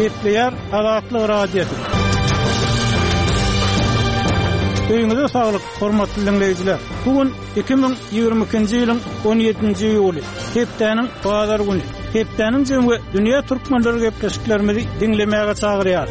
Gepleýär Azatlyk radiosu. Öýüňize saglyk, hormatly dinleýijiler. Bugün 2022-nji ýylyň 17-nji ýuly, hepdeniň bazar güni. Hepdeniň jemgy dünýä türkmenleri gepleşiklerimizi dinlemäge çagyrýar.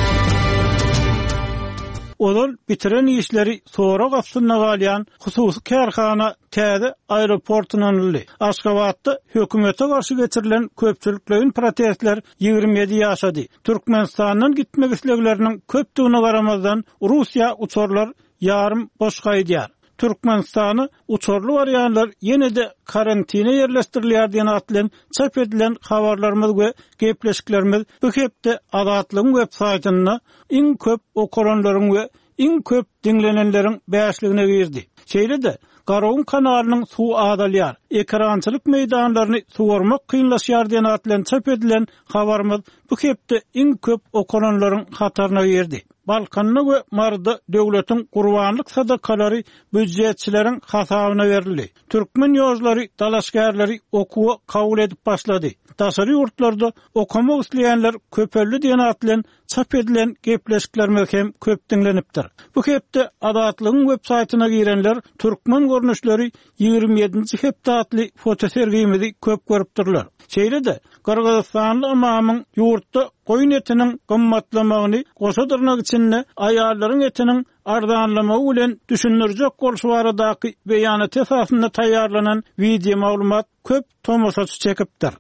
Olal bitiren işleri sonra gapsyna galyan hususy kärhana täze aeroportundan ýyly. Aşgabatda hökümete garşy geçirilen köpçüliklerin protestler 27 ýaşady. Türkmenistanyň gitmek islegleriniň köpdigine garamazdan Russiýa uçurlar yarım boş gaýdýar. Türkmenistany uçurly barýanlar ýene-de karantina ýerleşdirilýär diýen atlan çap edilen habarlarymyz we gepleşiklerimiz bu hepde Azatlygyň web saýtyna iň köp okuranlaryň we iň köp dinlenenleriň bäşligine girdi. Şeýle-de Garawun kanalynyň suw adalýar, ekrançylyk meýdanlaryny suwarmak kynlaşýar diýen atlan çap edilen habarymyz bu hepde iň köp okuranlaryň hataryna girdi. Balkanyny we Marda döwletiň gurbanlyk sadakalary büdjetçileriň hasabyna berildi. Türkmen ýozlary, dalaşgärleri okuwy kabul edip başlady. Daşary ýurtlarda okumak isleýänler köpelli diýen atlan çap edilen gepleşikler hem köp dinlenipdir. Bu hepde Azatlygyň web saýtyna girenler türkmen görnüşleri 27-nji hepde atly fotosergimizi köp görüpdirler. Şeýle-de Gürgizstanly imamyň ýurtda goýun etiniň gymmatlamagyny goşadyrnak içinde aýallaryň etiniň ardanlamagy bilen düşünürjek bolşy baradaky beýanat esasynda taýýarlanan video maglumat köp tomoşaçy çekipdir.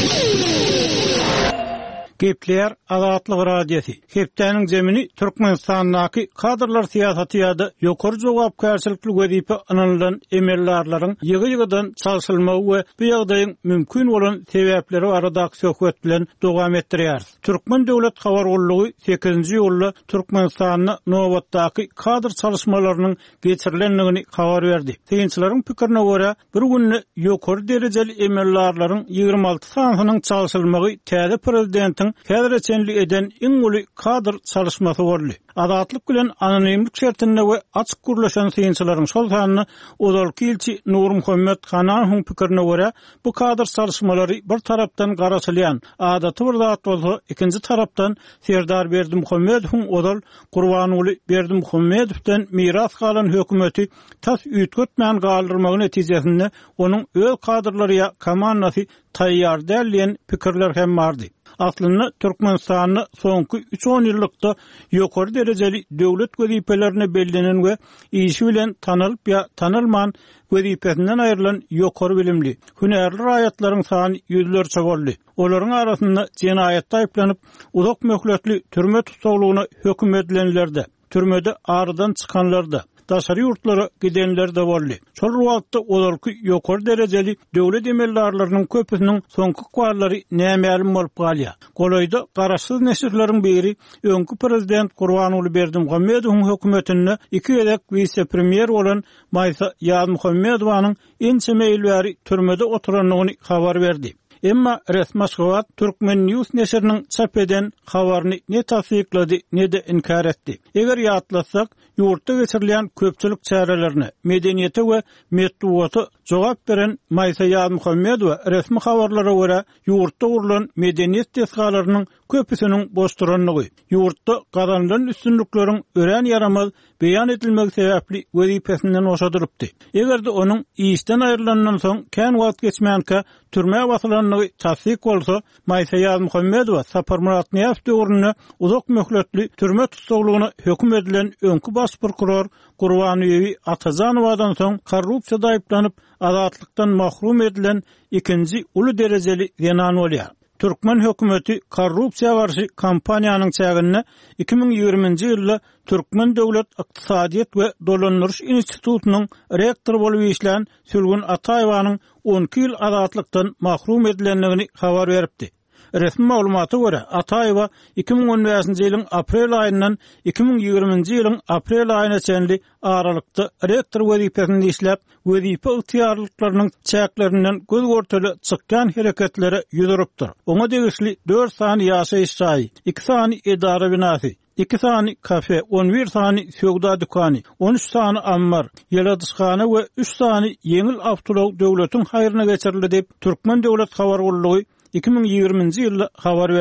Gepleýär Azatlyk radiosu. Hepdeniň jemini Türkmenistanyň kadrlar siýasaty ýa-da ýokary jogapkärçilikli wezipe anylan emellarlaryň ýygy-ýygydan çalşylmagy we bu ýagdaýyň mümkin bolan sebäpleri baradaky söhbet bilen dowam etdirýär. Türkmen döwlet habargullygy 8-nji ýylda Türkmenistanyň nowatdaky kadr çalşmalarynyň geçirilendigini habar berdi. Teýinçileriň pikirine görä, bir günni ýokary derejeli emellarlaryň 26 sanynyň çalşylmagy täze prezidentin häzirçenlik eden iň uly kadr çalışmasy boldy. Azatlyk bilen anonimlik şertinde we açyk gürleşen teýinçilerin şol sanyny Ozalky ilçi Nur Muhammed Hananyň pikirine görä, bu kadr çalışmalary bir tarapdan garaşylýan adaty bir zat bolsa, ikinji tarapdan Serdar Berdimuhammedowyň Ozal Gurbanyňly Berdimuhammedowden miras galan hökümeti tas üýtgetmän galdyrmagy netijesinde onuň öz kadrlary ýa komandasy taýýar däldiýen pikirler hem bardy. Aslında Türkmenistanyň soňky 3-10 ýyllykda ýokary derejeli döwlet wezipelerine bellenen we işi bilen tanalyp ýa tanylman wezipesinden aýrylan ýokary bilimli, hünärli raýatlaryň sany ýüzlerçe boldy. Olaryň arasynda jenaýatda aýplanyp uzak möhletli türme tutulgyna höküm edilenlerde, türmede aradan çykanlarda, daşary ýurtlara gidenler de boldy. Şol wagtda olarky ýokary derejeli döwlet emellarlarynyň köpüsiniň soňky kwallary nämälim bolup galýar. Golaýda garaşsyz neşirleriň biri öňkü prezident Gurbanyňly Berdimuhammedowyň hökümetinde 2 ýyllyk vice-premier bolan Maýsa Ýazmuhammedowanyň ençe meýilbäri türmede oturanlygyny habar berdi. Emma resmi Aşgabat Türkmen News neşriniň çap eden habaryny ne tasdiklady, ne de inkar etdi. Eger ýatlasak, ýurtda geçirilen köpçülik çärelerine, medeniýete we metduwaty jogap beren Maýsa Ýazmuhammedowa resmi habarlara görä ýurtda urulan medeniýet tesgalarynyň köpüsiniň boş duranlygy, ýurtda gazanlan üstünlikleriň ören yaramaz beýan edilmegi sebäpli wezipesinden oşadyrypdy. Egerde onuň işden aýrylandan soň kän wagt geçmänkä türme basylanlygy tasdik bolsa, Maýsa Ýazmuhammedowa Sapar Murat Niýazow döwründe uzak möhletli türme tutulgyna höküm edilen öňkü baş prokuror Gurbanyň Atazanowadan soň korrupsiýada aýplanyp azatlykdan mahrum edilen ikinji uly derejeli zenan bolýar. Türkmen hökümeti korrupsiýa garşy kampaniýanyň çägine 2020-nji ýylda Türkmen Döwlet Ykdysadyýet we Dolandyryş Institutunyň rektory bolup işlän Sülgün Ataýewanyň 12 ýyl azatlykdan mahrum edilenligini habar beripdi. Resmi maglumaty görä Ataýewa 2015-nji ýylyň aprel aýyndan 2020-nji ýylyň aprel aýyna çenli aralykda rektor wezipesinde işläp, wezipe ygtyýarlyklarynyň çäklerinden göz görteli çykkan hereketlere ýüzüpdir. Oňa degişli 4 sany ýaşaýyş çaý, 2 sany edara binasy, 2 sany kafe, 11 sany söwda dükany, 13 sany ammar, ýeladyşgana we 3 sany ýeňil awtolog döwletiň haýryna geçirildi diýip Türkmen Döwlet Habargullygy 2020-nji ýylda habar berdi.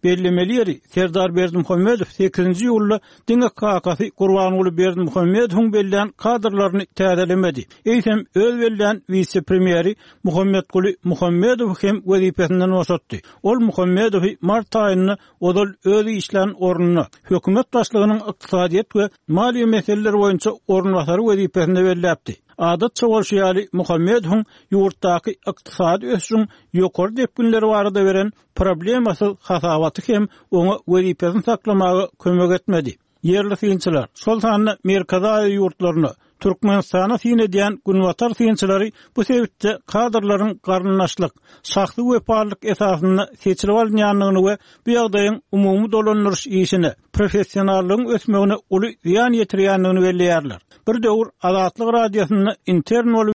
bellemeli ýeri Serdar Berdimuhammedow 8-nji ýylda diňe kakasy Gurbanuly Berdimuhammedowyň belleýän kadrlaryny täzelemedi. Eýsem öz belleýän vice-premieri Muhammed Muhammedow hem wezipesinden bosatdy. Ol Muhammedowy mart aýyny odal öz işlerini ornuna hökümet başlygynyň ykdysadyýet we maliýe meseleleri boýunça ornwasary wezipesinde belläpdi. Adatça bolşýaly Muhammedowyň ýurtdaky ykdysady ösüň ýokary depginleri barada beren problemasy hasabaty hem oňa wezipesini saklamagy kömek etmedi. Yerli synçylar şol sanyny merkezi ýurtlaryna Türkmenistana sin edýän günwatar synçylary bu sebäpde kadrlaryň garnynaşlyk, şahsy wepalyk esasyny seçilip alınýanlygyny we bu ýagdaýyň umumy dolandyryş işine, professionallygyň ösmegine uly ýan ýetirýänligini belleýärler. Bir döwür Azatlyk radiosyny intern